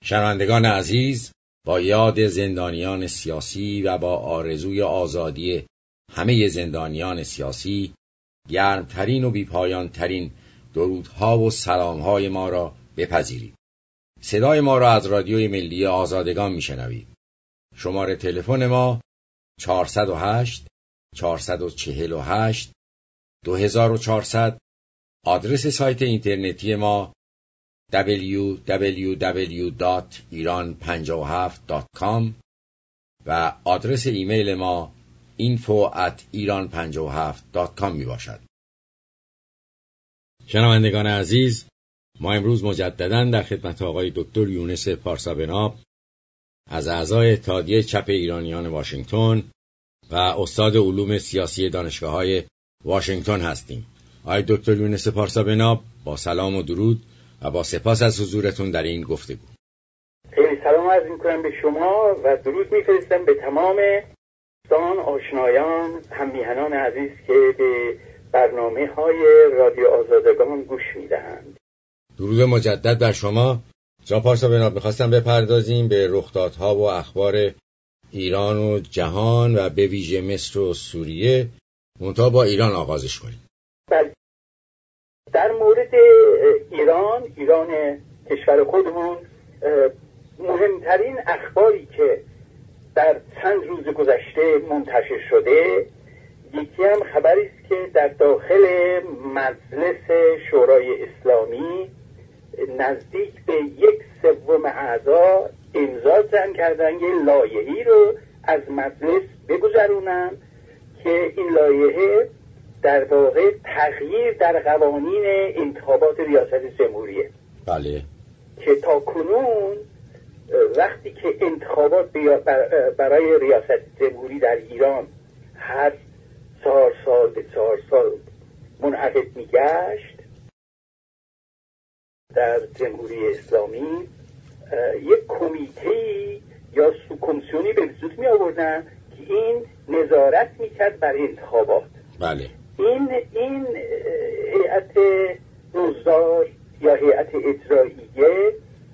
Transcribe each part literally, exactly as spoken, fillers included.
شنوندگان عزیز، با یاد زندانیان سیاسی و با آرزوی آزادی همه زندانیان سیاسی، گرمترین و بیپایانترین درودها و سلامهای ما را بپذیرید. صدای ما را از رادیوی ملی آزادگان میشنوید. شماره تلفن ما چهارصد و هشت چهارصد و چهل و هشت دو هزار و چهارصد. آدرس سایت اینترنتی ما دبلیو دبلیو دبلیو دات ایران پنجاه و هفت دات کام و آدرس ایمیل ما اینفو ات ایران پنجاه و هفت دات کام می باشد. شنوندگان عزیز، ما امروز مجدداً در خدمت آقای دکتر یونس پارسابناب از اعضای اتحادیه چپ ایرانیان واشنگتن و استاد علوم سیاسی دانشگاه‌های واشنگتن هستیم. آقای دکتر یونس پارسابناب، با سلام و درود و با سپاس از حضورتون در این گفتگو. خیلی سلام عرض می‌کنم به شما و درود می‌فرستم به تمام دوستان، آشنایان، هم‌میهنان عزیز که به برنامه‌های رادیو آزادگان گوش می‌دهند. درود مجدد بر شما. جناب پارسابناب، می‌خواستم بپردازیم به رخدادها و اخبار ایران و جهان و به ویژه مصر و سوریه، منتها با ایران آغازش کنیم. بله. در مورد ایران، ایران کشور خودمون، مهمترین اخباری که در چند روز گذشته منتشر شده، یکی هم خبری است که در داخل مجلس شورای اسلامی نزدیک به یک سوم اعضا امضا زدن کردن یه لایحه‌ای رو از مجلس بگذرونن که این لایحه در واقع تغییر در قوانین انتخابات ریاست جمهوریه. بله. که تا کنون وقتی که انتخابات برای ریاست جمهوری در ایران هر چهار سال به چهار سال منعقد میگشت، در جمهوری اسلامی یک کمیته یا سوکمیسیونی به وجود می آوردن که این نظارت میکرد بر انتخابات. بله. این این هیئت نظار یا هیئت اجراییه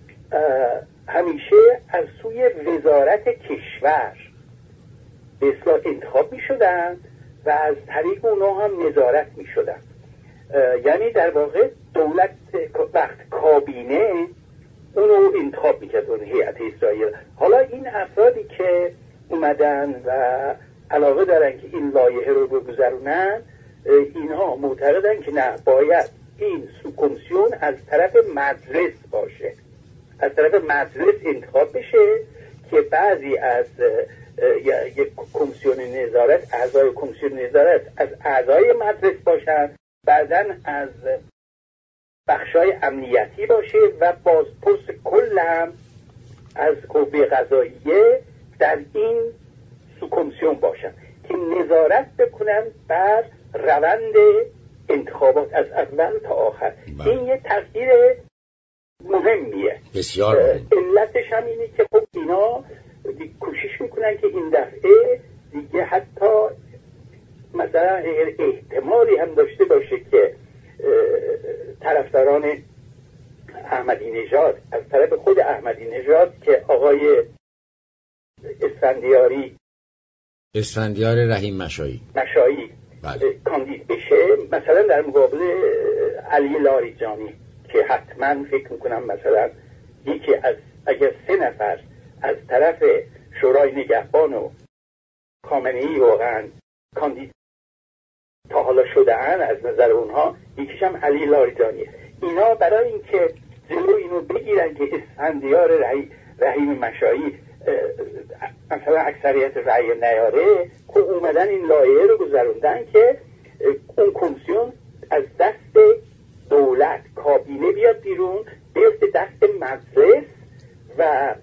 همیشه از سوی وزارت کشور به اصطلاح انتخاب می شدن و از طریق اونا هم نظارت می شدن. یعنی در واقع دولت وقت کابینه اونو انتخاب می کرد، اون هیئت اجراییه. حالا این افرادی که اومدن و علاقه دارن که این لایحه رو بگذرونن، اینها معتقدن که نه، باید این سوکمیسیون از طرف مجلس باشه، از طرف مجلس انتخاب بشه که بعضی از یک کمیسیون نظارت، اعضای کمیسیون نظارت از اعضای مجلس باشن، بعداً از بخشای امنیتی باشه و بازپرس کل هم از قوه قضاییه در این سوکمیسیون باشن که نظارت بکنن بر روند انتخابات از اول تا آخر. بله. این یه تغییر مهمیه، بسیار مهم. علتش هم اینه که خب اینا کوشش میکنن که این دفعه دیگه حتی مثلا احتمالی هم داشته باشه که طرفداران احمدی نژاد از طرف خود احمدی نژاد که آقای اسفندیاری اسفندیار رحیم مشایی مشایی بله. کاندید بشه، مثلا در مقابل علی لاریجانی که حتما فکر میکنم مثلا یکی از اگر سه نفر از طرف شورای نگهبان و خامنه‌ای واقعا کاندید تا حالا شده ان از نظر اونها، یکیش هم علی لاریجانیه. اینا برای اینکه جلو اینو بگیرن که اسفندیار رحیم مشایی مثلا اکثریت رأی نیاره، که اومدن این لایحه رو گذروندن که اون کمیسیون از دست دولت کابینه بیاد بیرون، بیفته دست مجلس و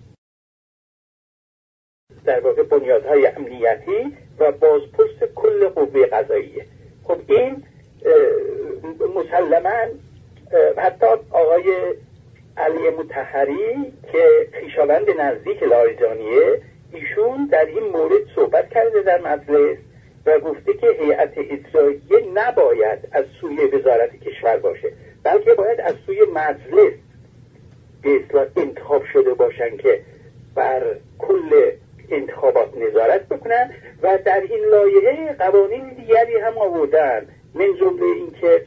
در واقع بنیادهای امنیتی و بازپرس کل قوه قضاییه. خب این مسلماً حتی آقای علی مطهری که خویشاوند نزدیک لاریجانیه، ایشون در این مورد صحبت کرده در مجلس و گفته که هیئت اجراییه نباید از سوی وزارت کشور باشه، بلکه باید از سوی مجلس به اصطلاح انتخاب شده باشن که بر کل انتخابات نظارت بکنن و در این لایحه قوانین دیگری هم آوردن، من جمله این که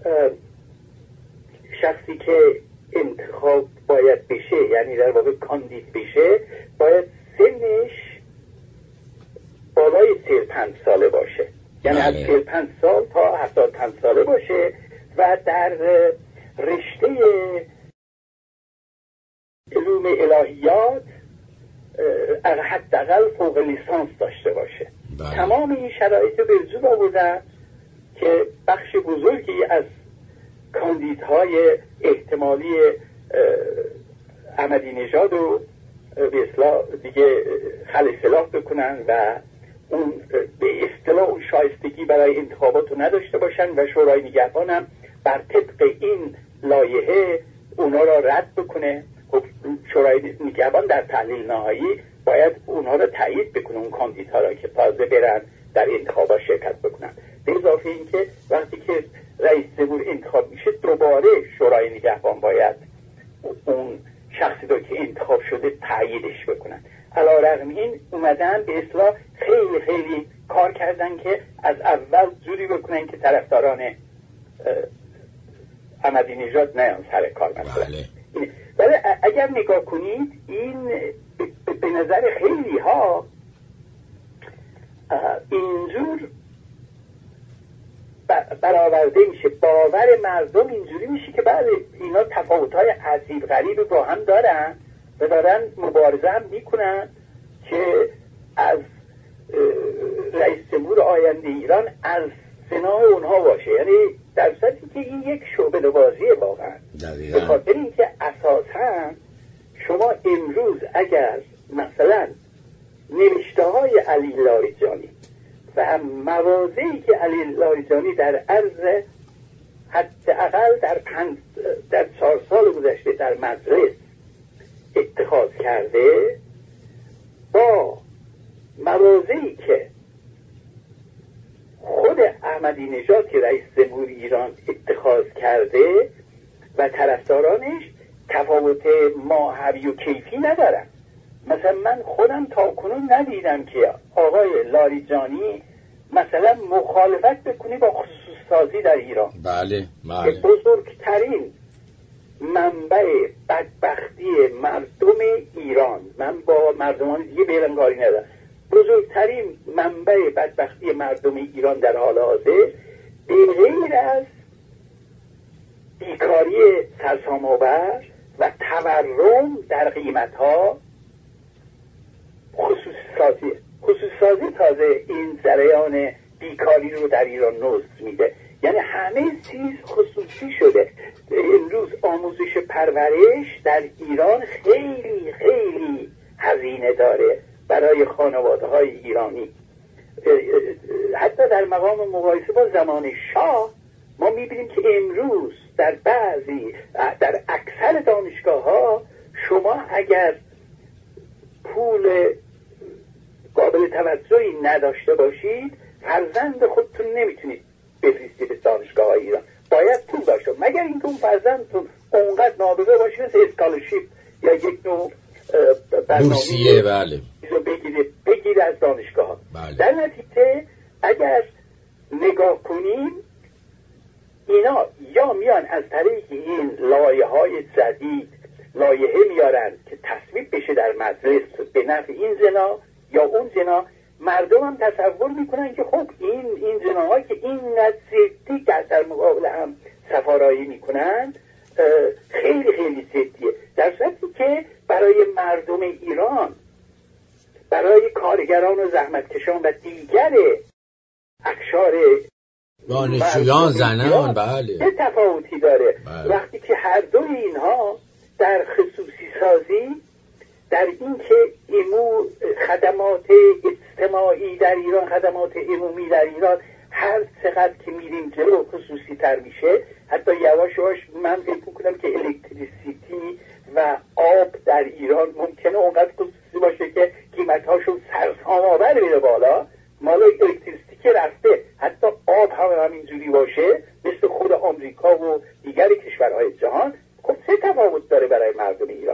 شخصی که انتخاب باید بشه، یعنی در واقع کاندید بشه، باید سنش بالای سی و پنج ساله باشه، یعنی از سی و پنج سال تا هفتاد و پنج ساله باشه و در رشته علوم الهیات حداقل فوق لیسانس داشته باشه. بله. تمام این شرایط رو به وجود آوردن که بخش بزرگی از کاندیدهای احتمالی احمدی نژاد رو به اصطلاح دیگه خلع بکنن و اون به اصطلاح اون شایستگی برای انتخابات رو نداشته باشن و شورای نگهبان هم بر طبق این لایحه اونا را رد بکنه. خب شورای نگهبان در تحلیل نهایی باید اونها را تایید بکنه، اون کاندیدها را که تازه برن در انتخابات شرکت بکنن. به اضافه این که وقتی که رئیس جمهور انتخاب میشه دوباره شورای نگهبان باید اون شخصی رو که انتخاب شده تاییدش بکنن. علیرغم این اومدن به اصطلاح خیلی خیلی کار کردن که از اول جوری بکنن که طرفداران احمدی نژاد نیان سر کار مثلا. ولی اگر نگاه کنید این به نظر خیلی ها اینجور برآورده میشه، باور مردم اینجوری میشه که بعد اینا تفاوت‌های عجیب غریب با هم دارن و دارن مبارزه هم میکنن که از رئیس جمهور آینده ایران از سنای اونها باشه، یعنی در صورتی که این یک شعبه بازیه واقعا. به خاطر اینکه اساسا شما امروز اگر مثلا نوشته های علی لاریجانی و موازهی که علی لاریجانی در عرض حداقل در پنج در چهار سال گذشته در مجلس اتخاذ کرده با موازهی که خود احمدی نژاد که رئیس جمهور ایران اتخاذ کرده و طرفدارانش تفاوت ماهوی و کیفی ندارن. مثلا من خودم تا کنون ندیدم که آقای لاریجانی مثلا مخالفت بکنی با خصوص سازی در ایران. بله بله. بزرگترین منبع بدبختی مردم ایران، من با مردمان دیگه بیرنگاری ندارم، بزرگترین منبع بدبختی مردم ایران در حال حاضر به غیر از بیکاری سرسام‌آور و تورم در قیمت‌ها خصوصی سازی خصوصی سازی تازه این جریان بیکاری رو در ایران نوز میده، یعنی همه چیز خصوصی شده. امروز آموزش پرورش در ایران خیلی خیلی هزینه داره برای خانواده های ایرانی. حتی در مقام مقایسه با زمان شاه ما میبینیم که امروز در بعضی در اکثر دانشگاه ها شما اگر پول قابل توجهی نداشته باشید فرزند خودتون نمیتونید بفرستید به دانشگاه های ایران، باید پول داشته، مگر اینکه اون فرزندتون اونقدر نابغه باشه مثل اسکالرشیپ یا یک نوع بورسیه بله بگیره بگیره از دانشگاه ها. بله. در نتیجه اگر نگاه کنیم اینا یا میان از طریق این لایه های جدید لایحه میارن که تصویب بشه در مجلس به نفع این زنا یا اون زنا، مردم هم تصور میکنن که خب این این زناها که این نزدیکی در مقابل هم سفارایی میکنن خیلی خیلی زدیه، در صورتی که برای مردم ایران، برای کارگران و زحمتکشان و دیگر اقشار دانشجویان زنان بله چه تفاوتی داره؟ بله. وقتی که هر دو اینها در خصوصی سازی، در این که ایمو خدمات اجتماعی در ایران، خدمات عمومی در ایران هر چقدر که میریم جلو خصوصی تر میشه، حتی یواش یواش من فکر میکنم که الکتریسیتی و آب در ایران ممکنه اونقدر خصوصی باشه که قیمت‌هاشون سرسام‌آور بره بالا. مال الکتریسیتی که رفته، حتی آب هم همینجوری باشه مثل خود آمریکا و دیگر کشورهای جهان. خب چه تفاوت داره برای مردم ایران.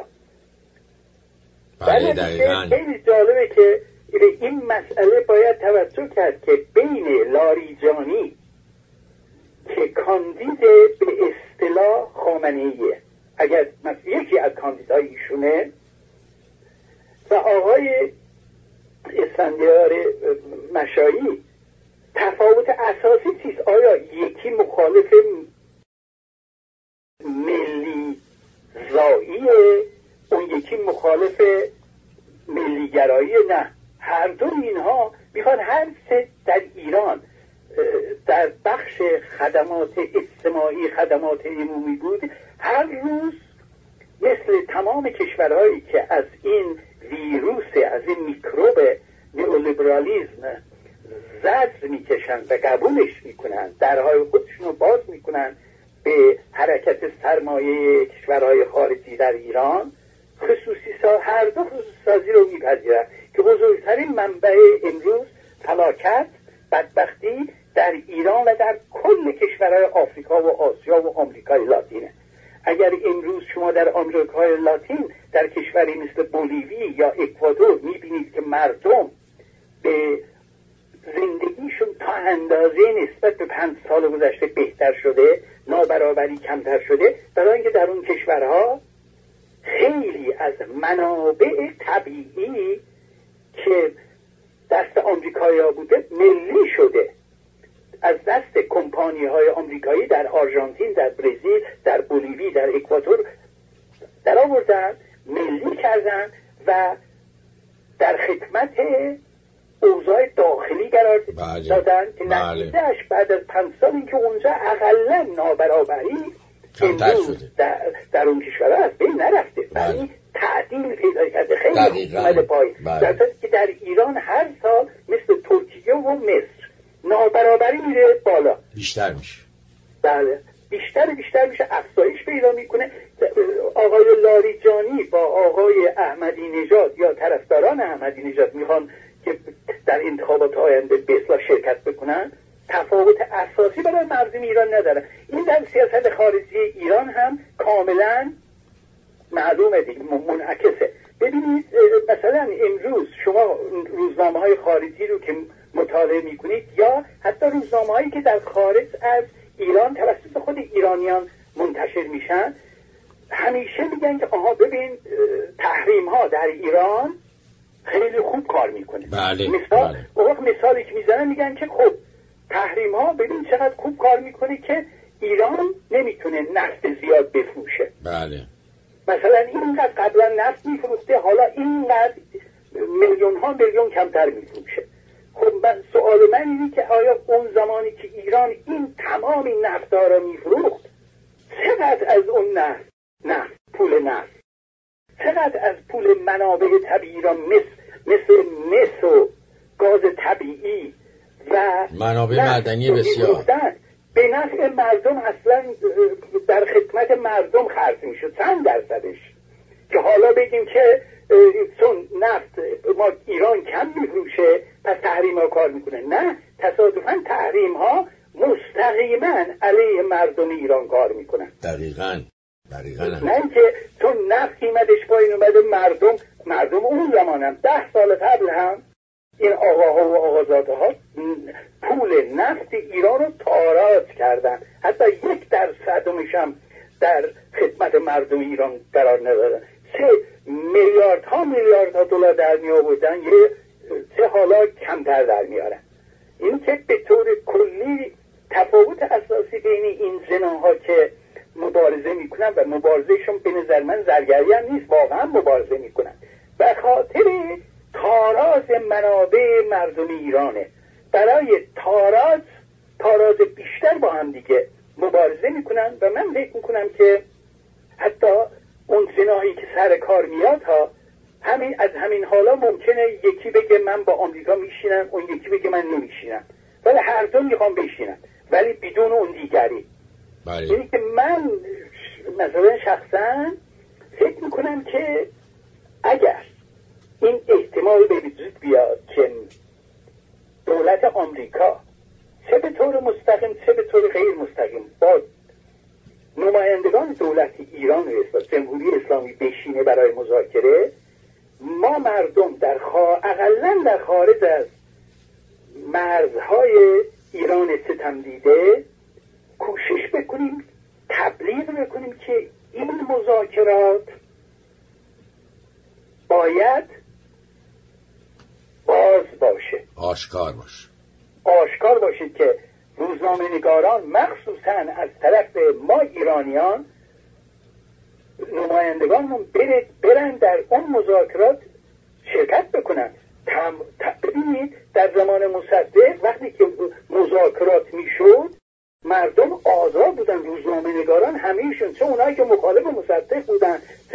بله دقیقاً. خیلی جالبه که این مسئله باید توجه کرد که بین لاریجانی که کاندید به اصطلاح خامنه‌ایه، اگر یکی از کاندیدای ایشونه، و آقای اسفندیار مشایی، تفاوت اساسی چیست؟ آیا یکی مخالف ملی زاییه، اون یکی مخالف ملیگرایی؟ نه، هر دو اینها میخوان هر سه در ایران در بخش خدمات اجتماعی، خدمات عمومی بود، هر روز مثل تمام کشورهایی که از این ویروس، از این میکروب نئولیبرالیسم زجر میکشن و قبولش میکنن، درهای خودشون رو باز میکنن به حرکت سرمایه کشورهای خارجی در ایران، خصوصی سا هر دو خصوصی سازی رو میپذیرن که بزرگترین منبع امروز فلاکت، بدبختی در ایران و در کل کشورهای آفریقا و آسیا و آمریکای لاتینه. اگر امروز شما در آمریکای لاتین در کشوری مثل بولیوی یا اکوادور میبینید که مردم به زندگیشون تا اندازه نسبت به پنج سال گذشته بهتر شده، نابرابری کمتر شده، برای اینکه در اون کشورها خیلی از منابع طبیعی که دست آمریکایی‌ها بوده ملی شده، از دست کمپانی های آمریکایی در آرژانتین، در برزیل، در بولیوی، در اکوادور در آوردن، ملی کردن و در خدمت اوضاع داخلی قرار دادن که نتیجهش بعد از پنج سال این که اونجا اقلا نابرابری امروز در, در اون کشورها از بین نرفته، ولی تعدیل پیدا کرده، خیلی اومده پای، در صورتی که در ایران هر سال مثل ترکیه و مصر نابرابری میره بالا، بیشتر میشه. بله، بیشتر بیشتر میشه، افزایش پیدا میکنه. آقای لاریجانی با آقای احمدی نژاد یا طرفداران احمدی نژاد میخوان که در انتخابات آینده به اصلاح شرکت بکنن، تفاوت اساسی برای مردم ایران نداره. این در سیاست خارجی ایران هم کاملا معلومه دیگه، منعکسه. ببینید مثلا امروز شما روزنامه های خارجی رو که مطالعه میکنید یا حتی روزنامه هایی که در خارج از ایران توسط خود ایرانیان منتشر میشن، همیشه میگن که آها ببین تحریم ها در ایران خیلی خوب کار میکنه. بله. مثال بله. وقت مثالی که میزنن میگن که خب تحریم ها ببین چقدر خوب کار میکنه که ایران نمیتونه نفت زیاد بفروشه. بله. مثلا اینقدر قبلا نفت میفروخته، حالا اینقدر میلیون ها میلیون کمتر میفروشه. خب من سوال من اینه که آیا اون زمانی که ایران این تمام این نفت‌ها را میفروخت، چقدر از اون نفت نفت پول نفت، چقدر از پول منابع طبیعی را مثل مثل مس و گاز طبیعی و منابع معدنی بسیار به نفع مردم اصلا در خدمت مردم خرج میشد، چند درصدش، که حالا بگیم که چون نفت ما ایران کم میفروشه پس تحریم ها کار میکنه. نه، تصادفاً تحریم ها مستقیما علیه مردم ایران کار میکنن. دقیقاً دقیقاً نه اینکه چون نفت قیمتش پایین اومده مردم مردم اون زمان هم ده سال قبل هم این آقاها و آقازادها پول نفت ایران رو تاراج کردن، حتی یک درصدش هم در خدمت مردم ایران قرار ندادن. چه میلیارد ها میلیارد ها دلار در می آوردن، یه چه حالا کمتر در میارن. این که به طور کلی تفاوت اساسی بین این زناها که مبارزه میکنن و مبارزهشون به نظر من زرگری هم نیست، واقعا مبارزه میکنن به خاطر تاراج منابع مردم ایرانه. برای تاراج تاراج بیشتر با هم دیگه مبارزه میکنن و من فکر میکنم که حتی اون زناهی که سر کار میاد ها همین از همین حالا ممکنه یکی بگه من با آمریکا میشینم، اون یکی بگه من نمیشینم، ولی هر دو میخوام بشینم ولی بدون اون دیگری. بله. یعنی که من مثلا شخصا فکر میکنم که اگر این احتمال به وجود بیاد که دولت آمریکا چه به طور مستقیم چه به طور غیر مستقیم با نمایندگان دولت ایران و جمهوری زمینه برای مذاکره، ما مردم در خا... اقلن در خارج از مرزهای ایران ستم دیده کوشش بکنیم، تبلیغ بکنیم که این مذاکرات باید باز باشه، آشکار باشه، آشکار باشید که روزنامه نگاران مخصوصا از طرف ما ایرانیان نمایندگان هم برن در اون مذاکرات شرکت بکنن. ببینید در زمان مصدق وقتی که مذاکرات میشد مردم آزاد بودن، روزنامه نگاران همه‌شون، چه اونایی که مخالف مصدق بودن